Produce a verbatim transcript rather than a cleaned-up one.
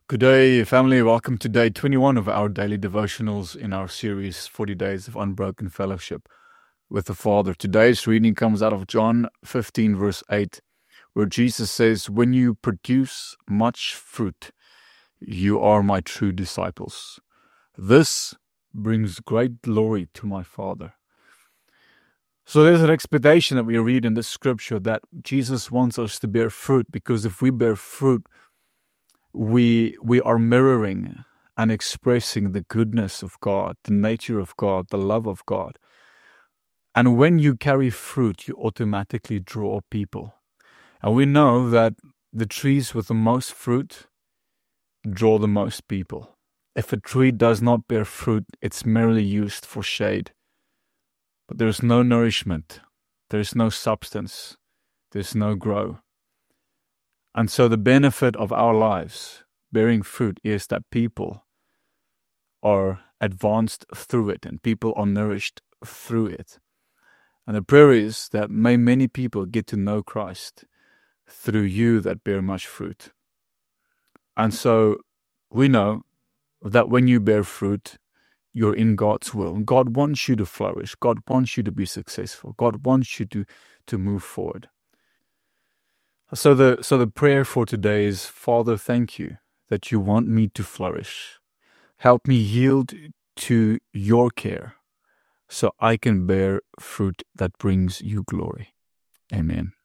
Good day, family. Welcome to day twenty-one of our daily devotionals in our series, forty days of Unbroken Fellowship with the Father. Today's reading comes out of John fifteen, verse eight, where Jesus says, "When you produce much fruit, you are my true disciples. This brings great glory to my Father." So there's an expectation that we read in this scripture that Jesus wants us to bear fruit, because if we bear fruit, we we are mirroring and expressing the goodness of God, the nature of God, the love of God. And when you carry fruit, you automatically draw people. And we know that the trees with the most fruit draw the most people. If a tree does not bear fruit, it's merely used for shade. But there's no nourishment, there's no substance, there's no grow. And so the benefit of our lives bearing fruit is that people are advanced through it and people are nourished through it. And the prayer is that may many people get to know Christ through you that bear much fruit. And so we know that when you bear fruit, you're in God's will. God wants you to flourish. God wants you to be successful. God wants you to, to move forward. So the so the prayer for today is, Father, thank you that you want me to flourish. Help me yield to your care so I can bear fruit that brings you glory. Amen.